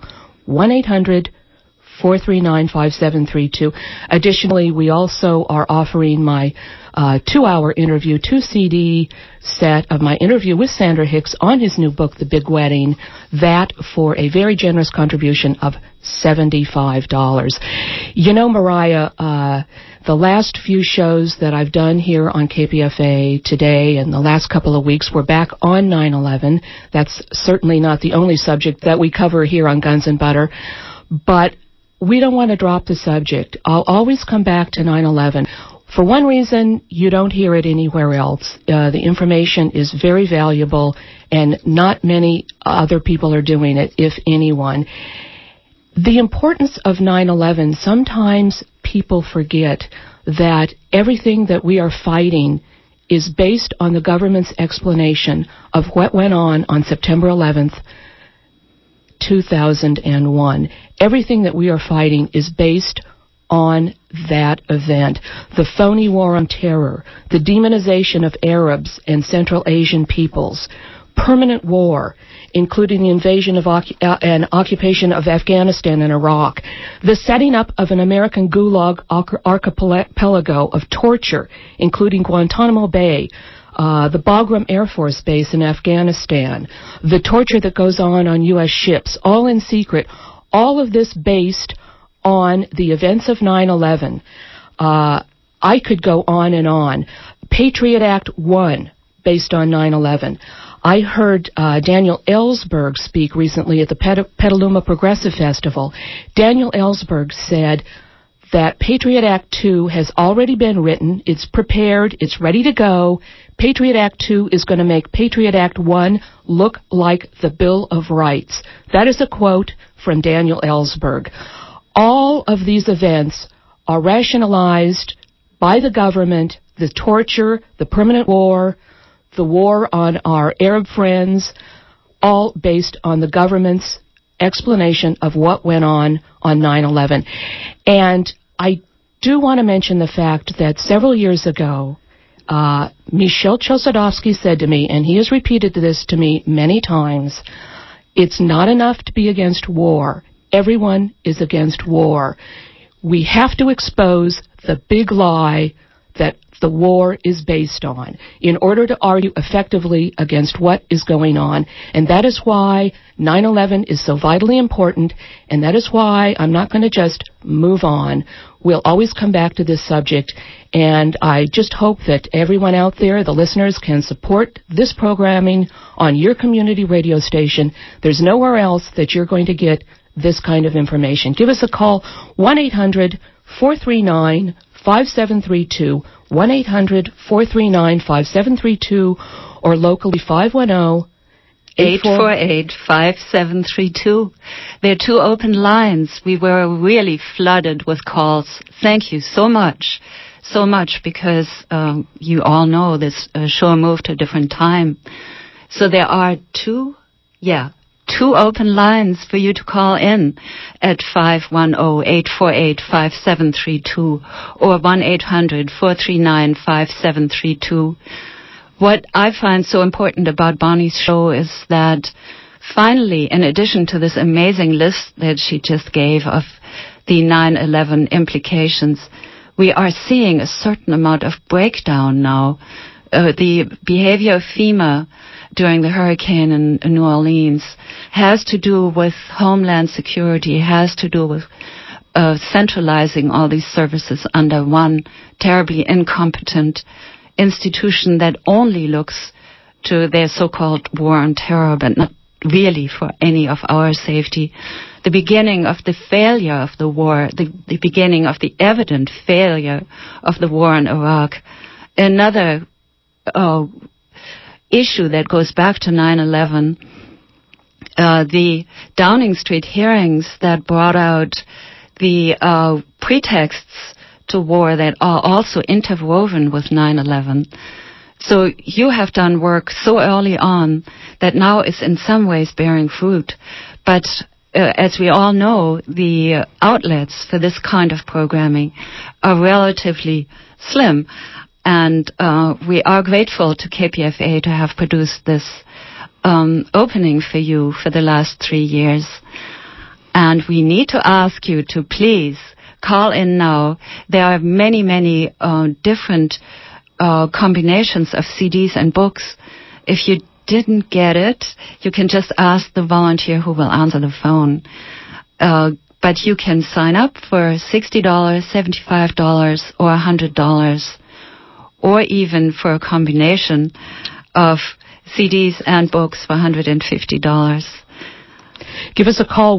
1-800-439-5732. Additionally, we also are offering my 2-hour interview, 2-CD set of my interview with Sandra Hicks on his new book, The Big Wedding, that for a very generous contribution of $75. You know, Mariah, the last few shows that I've done here on KPFA today and the last couple of weeks were back on 9/11. That's certainly not the only subject that we cover here on Guns and Butter, but we don't want to drop the subject. I'll always come back to 9/11. For one reason, you don't hear it anywhere else. The information is very valuable, and not many other people are doing it, if anyone. The importance of 9/11, sometimes people forget that everything that we are fighting is based on the government's explanation of what went on September 11th, 2001. Everything that we are fighting is based on that event. The phony war on terror, the demonization of Arabs and Central Asian peoples, permanent war, including the invasion of and occupation of Afghanistan and Iraq, the setting up of an American gulag archipelago of torture, including Guantanamo Bay, the Bagram Air Force Base in Afghanistan, the torture that goes on U.S. ships, all in secret, all of this based on the events of 9/11. I could go on and on. Patriot Act 1, based on 9/11. I heard Daniel Ellsberg speak recently at the Petaluma Progressive Festival. Daniel Ellsberg said that Patriot Act 2 has already been written, it's prepared, it's ready to go. Patriot Act 2 is going to make Patriot Act 1 look like the Bill of Rights. That is a quote from Daniel Ellsberg. All of these events are rationalized by the government, the torture, the permanent war, the war on our Arab friends, all based on the government's explanation of what went on 9/11. And I do want to mention the fact that several years ago, Michel Chossudovsky said to me, and he has repeated this to me many times, it's not enough to be against war. Everyone is against war. We have to expose the big lie that the war is based on in order to argue effectively against what is going on. And that is why 9/11 is so vitally important, and that is why I'm not going to just move on. We'll always come back to this subject, and I just hope that everyone out there, the listeners, can support this programming on your community radio station. There's nowhere else that you're going to get this kind of information. Give us a call, 1-800-439-5732, 1-800-439-5732, or locally 510-848-5732. There are 2 open lines. We were really flooded with calls. Thank you so much. so much because you all know this show moved to a different time. So there are two open lines for you to call in at 510-848-5732 or 1-800-439-5732. What I find so important about Bonnie's show is that finally, in addition to this amazing list that she just gave of the 9/11 implications, we are seeing a certain amount of breakdown now. The behavior of FEMA during the hurricane in New Orleans has to do with homeland security, has to do with centralizing all these services under one terribly incompetent institution that only looks to their so-called war on terror, but not really for any of our safety. The beginning of the failure of the war, the beginning of the evident failure of the war in Iraq. Another issue that goes back to 9/11, the Downing Street hearings that brought out the pretexts to war that are also interwoven with 9/11. So you have done work so early on that now is in some ways bearing fruit. But as we all know, the outlets for this kind of programming are relatively slim. And we are grateful to KPFA to have produced this opening for you for the last 3 years. And we need to ask you to please call in now. There are many, many different combinations of CDs and books. If you didn't get it, you can just ask the volunteer who will answer the phone. But you can sign up for $60, $75, or $100, or even for a combination of CDs and books for $150. Give us a call,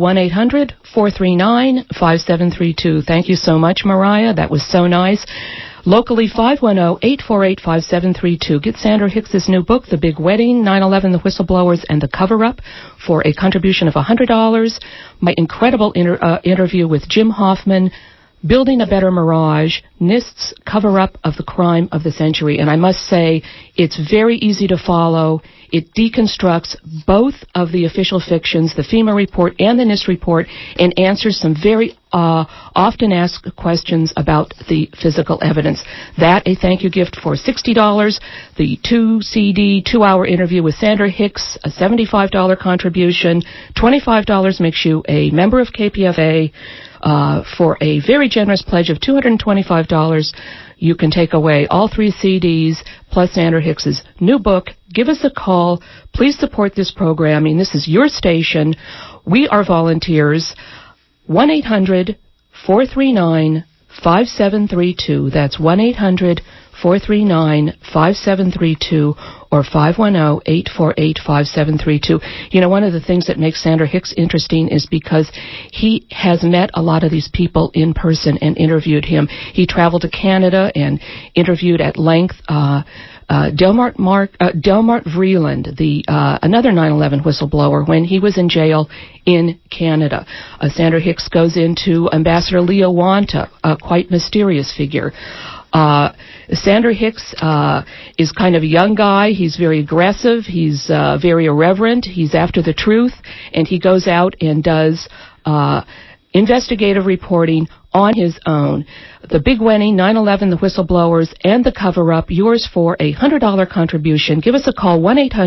1-800-439-5732. Thank you so much, Mariah. That was so nice. Locally, 510-848-5732. Get Sandra Hicks's new book, The Big Wedding, 9/11, The Whistleblowers, and the Cover-Up, for a contribution of $100. My incredible interview with Jim Hoffman, Building a Better Mirage, NIST's cover-up of the crime of the century. And I must say, it's very easy to follow. It deconstructs both of the official fictions, the FEMA report and the NIST report, and answers some very often asked questions about the physical evidence. That, a thank you gift for $60. The 2-CD, 2-hour interview with Sandra Hicks, a $75 contribution. $25 makes you a member of KPFA. For a very generous pledge of $225, you can take away all 3 CDs plus Sandra Hicks's new book. Give us a call. Please support this programming. This is your station. We are volunteers. 1-800-439-5732. That's 1-800-439-5732 or 510-848-5732. You know, one of the things that makes Sandra Hicks interesting is because he has met a lot of these people in person and interviewed him. He traveled to Canada and interviewed at length Delmart Vreeland, another 9/11 whistleblower, when he was in jail in Canada. Sandra Hicks goes into Ambassador Leo Wanta, a quite mysterious figure. Sandra Hicks is kind of a young guy. He's very aggressive. He's very irreverent. He's after the truth, and he goes out and does investigative reporting on his own. The Big Wedding, 9/11, The Whistleblowers, and the Cover-Up, yours for a $100 contribution. Give us a call,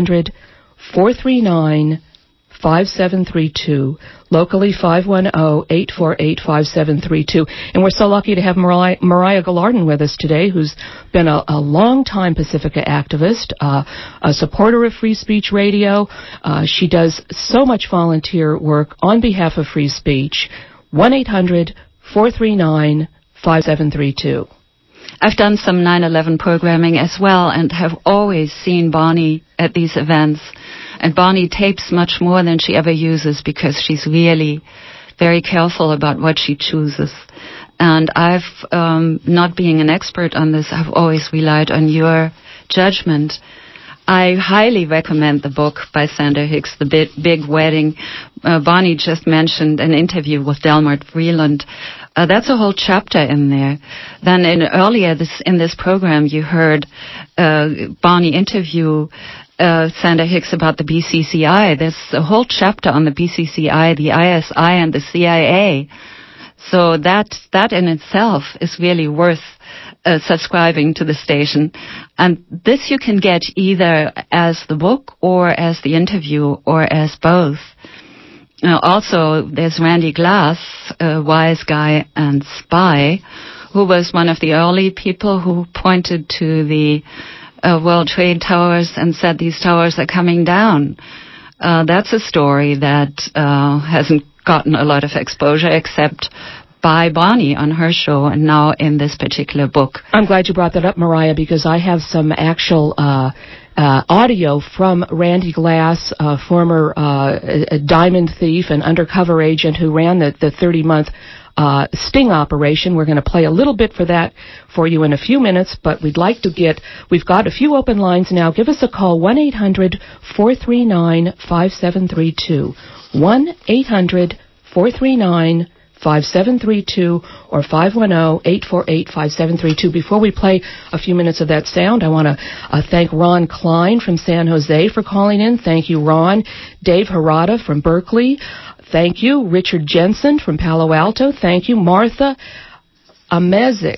1-800-439-5732. Locally, 510-848-5732. And we're so lucky to have Mariah Gallardon with us today, who's been a long-time Pacifica activist, a supporter of Free Speech Radio. She does so much volunteer work on behalf of free speech. 1-800-439-5732. I've done some 9/11 programming as well and have always seen Bonnie at these events. And Bonnie tapes much more than she ever uses because she's really very careful about what she chooses. And I've, not being an expert on this, I've always relied on your judgment. I highly recommend the book by Sandra Hicks, The Big Wedding. Bonnie just mentioned an interview with Delmart Vreeland. That's a whole chapter in there. Then in this program, you heard Bonnie interview Sander Hicks about the BCCI. There's a whole chapter on the BCCI, the ISI, and the CIA. So that in itself is really worth subscribing to the station. And this you can get either as the book or as the interview or as both. Also, there's Randy Glass, a wise guy and spy, who was one of the early people who pointed to the World Trade Towers and said these towers are coming down. That's a story that hasn't gotten a lot of exposure except by Bonnie on her show and now in this particular book. I'm glad you brought that up, Mariah, because I have some actual audio from Randy Glass, a former diamond thief and undercover agent who ran the 30-month sting operation. We're going to play a little bit for you in a few minutes, but we've got a few open lines now. Give us a call, 1-800-439-5732, 1-800-439-5732, or 510-848-5732. Before we play a few minutes of that sound, I want to thank Ron Klein from San Jose for calling in. Thank you, Ron. Dave Harada from Berkeley. Thank you. Richard Jensen from Palo Alto. Thank you. Martha Amezik.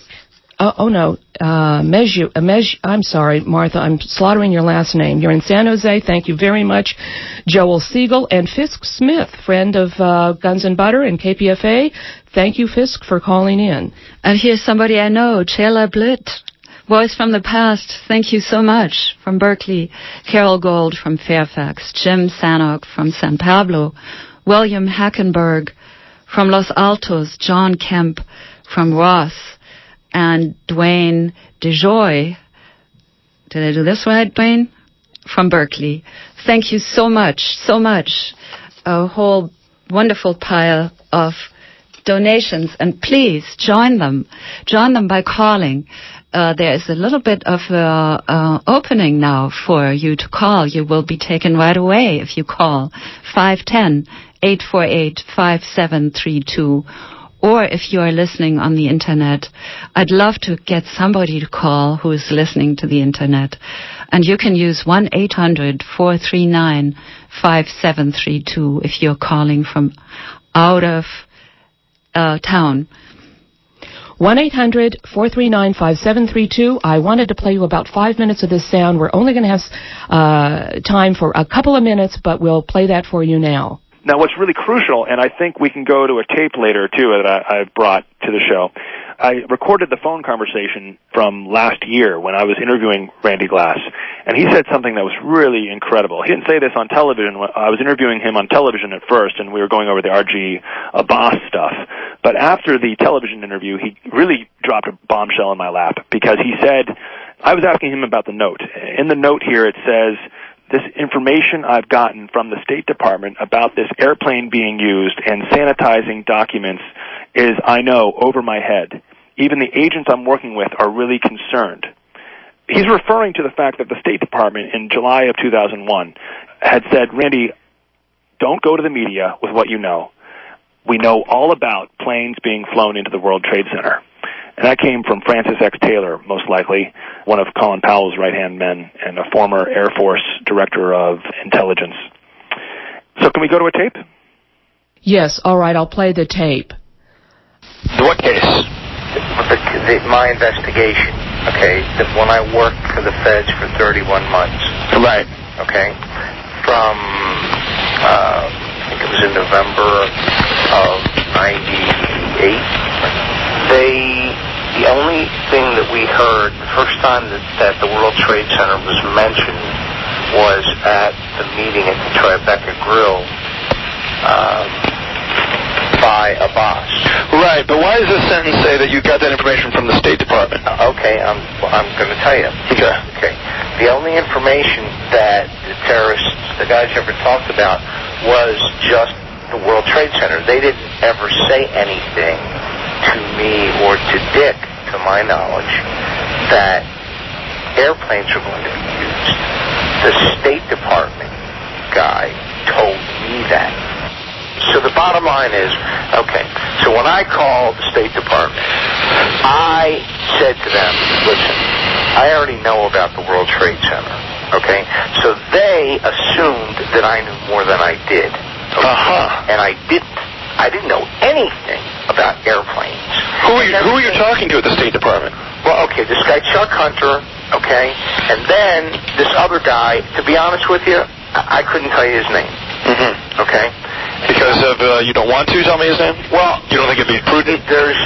I'm sorry, Martha, I'm slaughtering your last name. You're in San Jose. Thank you very much. Joel Siegel and Fisk Smith, friend of Guns and Butter and KPFA. Thank you, Fisk, for calling in. And here's somebody I know, Chela Blitt, voice from the past. Thank you so much. From Berkeley, Carol Gold from Fairfax, Jim Sanok from San Pablo, William Hackenberg from Los Altos, John Kemp from Ross, and Dwayne DeJoy. Did I do this right, Dwayne? From Berkeley. Thank you so much, so much. A whole wonderful pile of donations, and please join them. Join them by calling. There is a little bit of opening now for you to call. You will be taken right away if you call 510-848-5732. Or if you are listening on the Internet, I'd love to get somebody to call who is listening to the Internet. And you can use 1-800-439-5732 if you're calling from out of town. 1-800-439-5732. I wanted to play you about 5 minutes of this sound. We're only going to have time for a couple of minutes, but we'll play that for you now. Now, what's really crucial, and I think we can go to a tape later, too, that I've brought to the show, I recorded the phone conversation from last year when I was interviewing Randy Glass, and he said something that was really incredible. He didn't say this on television. I was interviewing him on television at first, and we were going over the R.G. Abbas stuff. But after the television interview, he really dropped a bombshell in my lap, because he said, I was asking him about the note. In the note here, it says, this information I've gotten from the State Department about this airplane being used and sanitizing documents is, I know, over my head. Even the agents I'm working with are really concerned. He's referring to the fact that the State Department in July of 2001 had said, Randy, don't go to the media with what you know. We know all about planes being flown into the World Trade Center. And that came from Francis X. Taylor, most likely, one of Colin Powell's right-hand men and a former Air Force director of intelligence. So can we go to a tape? Yes, all right, I'll play the tape. What case? My investigation, okay, when I worked for the feds for 31 months. Right. Okay, from, I think it was in November of 98, the only thing that we heard, the first time that the World Trade Center was mentioned was at the meeting at the Tribeca Grill by Abbas. Right, but why does this sentence say that you got that information from the State Department? Okay, I'm going to tell you. Okay. The only information that the guys ever talked about was just the World Trade Center. They didn't ever say anything to me or to Dick, to my knowledge, that airplanes are going to be used. The State Department guy told me that. So the bottom line is, okay, So when I called the State Department, I said to them, listen, I already know about the World Trade Center, okay? So they assumed that I knew more than I did. Okay? And I didn't know anything about airplanes. Who are you talking to at the State Department? Well, okay, this guy Chuck Hunter, okay, and then this other guy, to be honest with you, I couldn't tell you his name. Okay? Because of you don't want to tell me his name? Well, you don't think it'd be prudent? There's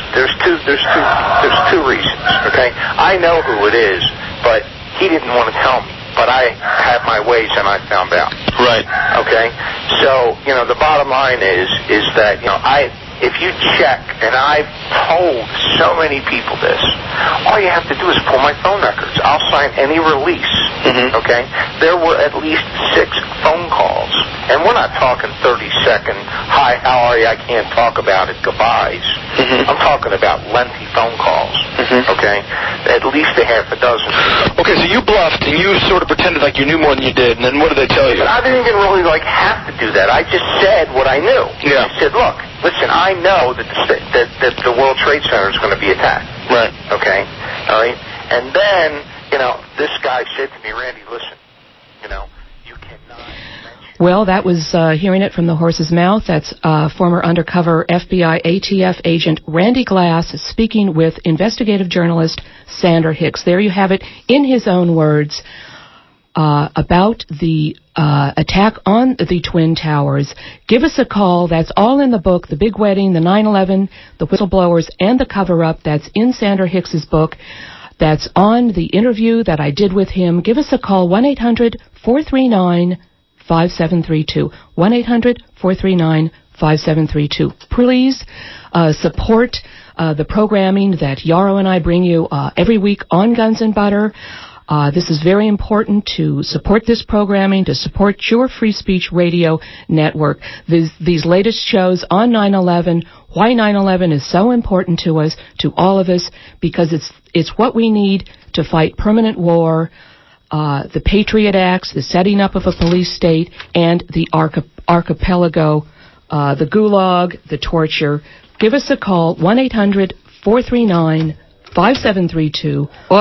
two reasons. Okay, I know who it is, but he didn't want to tell me. But I had my ways, and I found out. Right. Okay. So the bottom line is that if you check, and I've told so many people this, all you have to do is pull my phone records. I'll sign any release. Okay? There were at least 6 phone calls. And we're not talking 30-second, hi, how are you, I can't talk about it, goodbyes. I'm talking about lengthy phone calls. Okay? At least a half a dozen. Okay, so you bluffed, and you sort of pretended like you knew more than you did, and then what did they tell you? But I didn't even really, have to do that. I just said what I knew. Yeah. I said, look, listen, I know that the World Trade Center is going to be attacked. Right. Okay? All right? And then, this guy said to me, Randy, listen, you cannot mention... Well, that was hearing it from the horse's mouth. That's former undercover FBI ATF agent Randy Glass speaking with investigative journalist Sander Hicks. There you have it in his own words about the attack on the Twin Towers. Give us a call. That's all in the book, The Big Wedding, the 9/11, the Whistleblowers, and the Cover-Up. That's in Sander Hicks's book. That's on the interview that I did with him. Give us a call, 1-800-439-5732. 1-800-439-5732. Please support the programming that Yarrow and I bring you every week on Guns and Butter. This is very important to support this programming, to support your free speech radio network. These latest shows on 9/11, why 9/11 is so important to us, to all of us, because it's what we need to fight permanent war, the Patriot Acts, the setting up of a police state, and the archipelago, the gulag, the torture. Give us a call, 1-800-439-5732 or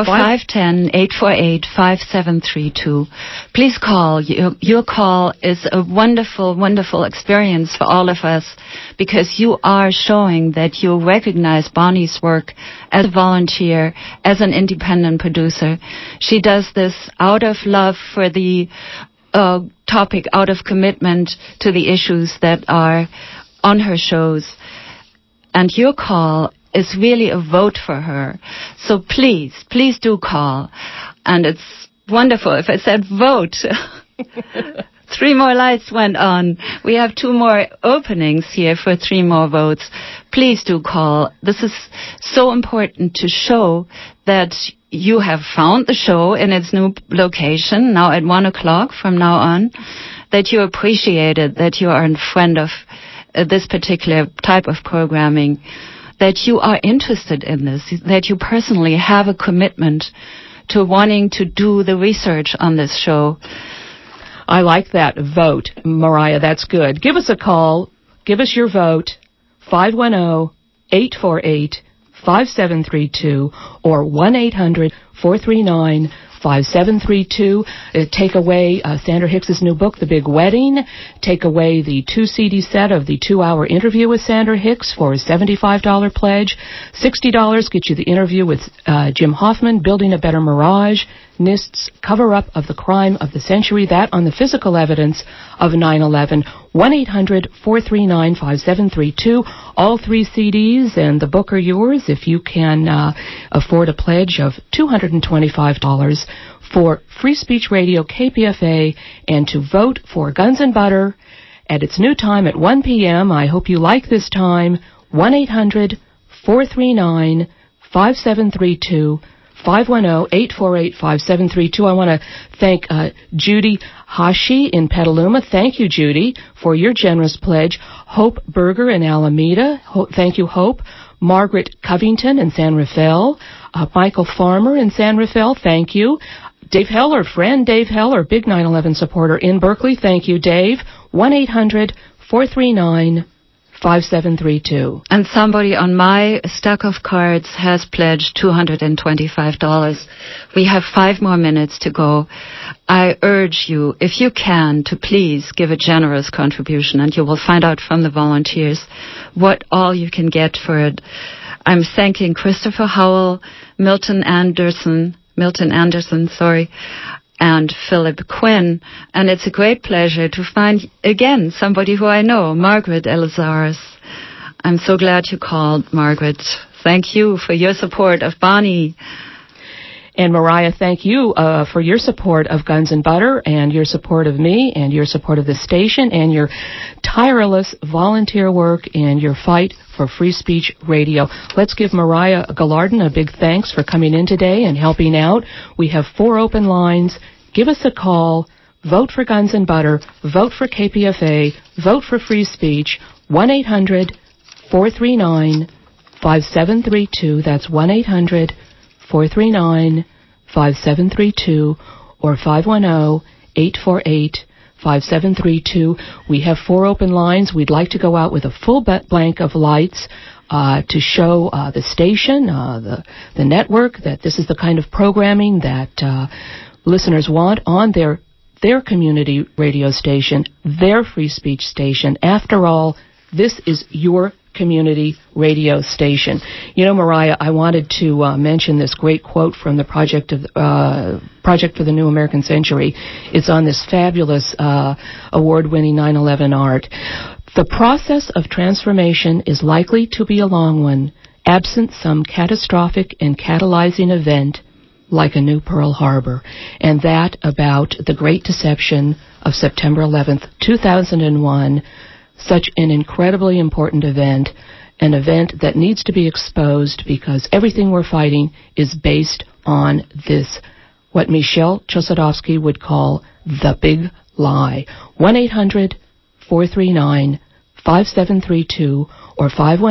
510-848-5732. Please call. Your call is a wonderful, wonderful experience for all of us, because you are showing that you recognize Bonnie's work as a volunteer, as an independent producer. She does this out of love for the topic, out of commitment to the issues that are on her shows. And your call is really a vote for her. So please do call. And it's wonderful. If I said vote, 3 more lights went on. We have 2 more openings here for 3 more votes. Please do call. This is so important to show that you have found the show in its new location, now at 1 o'clock from now on, that you appreciate it, that you are a friend of this particular type of programming, that you are interested in this, that you personally have a commitment to wanting to do the research on this show. I like that. Vote. Mariah, that's good. Give us a call. Give us your vote. 510-848-5732 or 1-800-439-5732. Take away Sander Hicks's new book, The Big Wedding. Take away the 2 CD set of the 2-hour interview with Sander Hicks for a $75 pledge. $60 gets you the interview with Jim Hoffman, Building a Better Mirage, NIST's cover-up of the crime of the century, that on the physical evidence of 9/11. 1-800-439-5732. All 3 CDs and the book are yours if you can afford a pledge of $225 for Free Speech Radio KPFA and to vote for Guns and Butter at its new time at 1 p.m. I hope you like this time. 1-800-439-5732. 510-848-5732. I want to thank Judy Hashi in Petaluma. Thank you, Judy, for your generous pledge. Hope Berger in Alameda. Thank you, Hope. Margaret Covington in San Rafael. Michael Farmer in San Rafael. Thank you. Dave Heller, friend Dave Heller, big 9/11 supporter in Berkeley. Thank you, Dave. 1-800-439-5732. 5732. And somebody on my stack of cards has pledged $225. We have 5 more minutes to go. I urge you, if you can, to please give a generous contribution, and you will find out from the volunteers what all you can get for it. I'm thanking Christopher Howell, Milton Anderson, and Philip Quinn, and it's a great pleasure to find again somebody who I know, Margaret Elizaris. I'm so glad you called, Margaret. Thank you for your support of Bonnie. And Mariah, thank you for your support of Guns and Butter, and your support of me, and your support of the station, and your tireless volunteer work, and your fight for free speech radio. Let's give Mariah Gallardon a big thanks for coming in today and helping out. We have 4 open lines. Give us a call. Vote for Guns and Butter. Vote for KPFA. Vote for free speech. 1-800-439-5732. That's 1-800-439-5732 or 510-848-5732. We have 4 open lines. We'd like to go out with a full blank of lights to show the station, the network, that this is the kind of programming that listeners want on their community radio station, their free speech station. After all, this is your community radio station. You know, Mariah, I wanted to mention this great quote from the Project for the New American Century. It's on this fabulous award-winning 9/11 art. The process of transformation is likely to be a long one, absent some catastrophic and catalyzing event like a new Pearl Harbor. And that about the Great Deception of September 11th, 2001, such an incredibly important event, an event that needs to be exposed because everything we're fighting is based on this, what Michelle Chossudovsky would call the big lie. 1-800-439-5732 or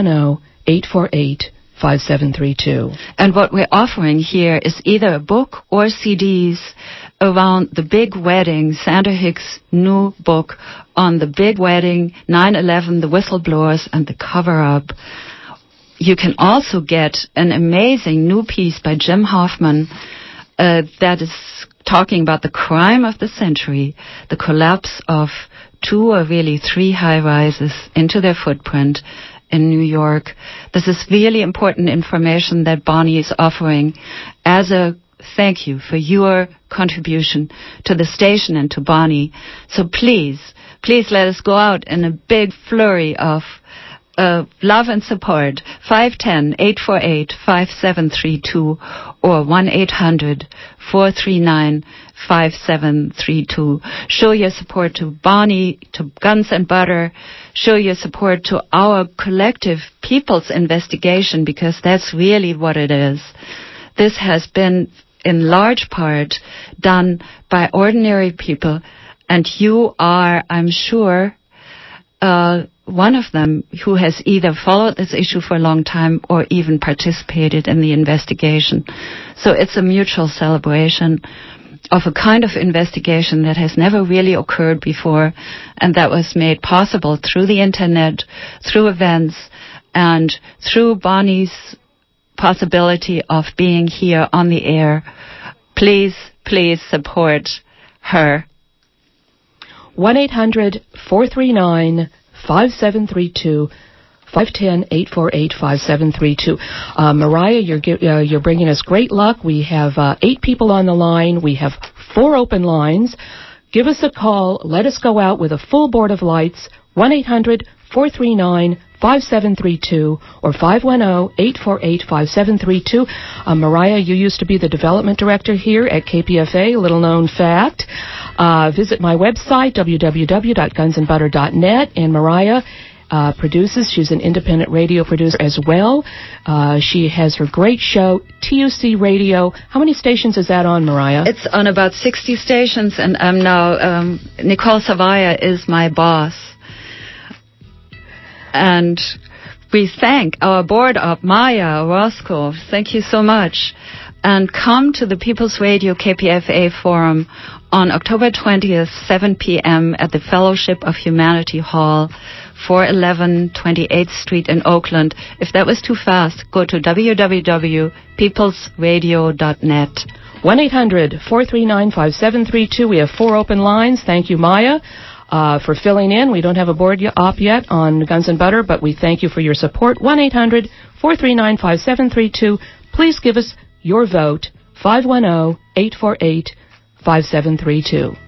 510-848-5732. And what we're offering here is either a book or CDs around the big wedding, Sander Hicks' new book on the big wedding, 9/11, the whistleblowers, and the cover-up. You can also get an amazing new piece by Jim Hoffman that is talking about the crime of the century, the collapse of 2 or really 3 high-rises into their footprint in New York. This is really important information that Bonnie is offering as a thank you for your contribution to the station and to Bonnie. So please let us go out in a big flurry of love and support. 510-848-5732 or 1-800-439-5732. Show your support to Bonnie, to Guns and Butter. Show your support to our collective people's investigation, because that's really what it is. This has been in large part done by ordinary people, and you are, I'm sure, one of them who has either followed this issue for a long time or even participated in the investigation. So it's a mutual celebration of a kind of investigation that has never really occurred before, and that was made possible through the internet, through events, and through Bonnie's possibility of being here on the air. Please support her. 1-800-439-5732, 510-848-5732. Mariah, you're bringing us great luck. We have 8 people on the line. We have 4 open lines. Give us a call. Let us go out with a full board of lights. 1-800-439-5732 or 510-848-5732. Mariah, you used to be the development director here at KPFA, little known fact. Visit my website, www.gunsandbutter.net, and Mariah produces. She's an independent radio producer as well. She has her great show, TUC Radio. How many stations is that on, Mariah? It's on about 60 stations, and I'm now, Nicole Savaya is my boss. And we thank our board op, Maya Roscoe. Thank you so much. And come to the People's Radio KPFA Forum on October 20th, 7 p.m. at the Fellowship of Humanity Hall, 411 28th Street in Oakland. If that was too fast, go to www.peoplesradio.net. 1-800-439-5732. We have 4 open lines. Thank you, Maya, for filling in. We don't have a board op yet on Guns and Butter, but we thank you for your support. 1-800-439-5732. Please give us your vote. 510-848-5732.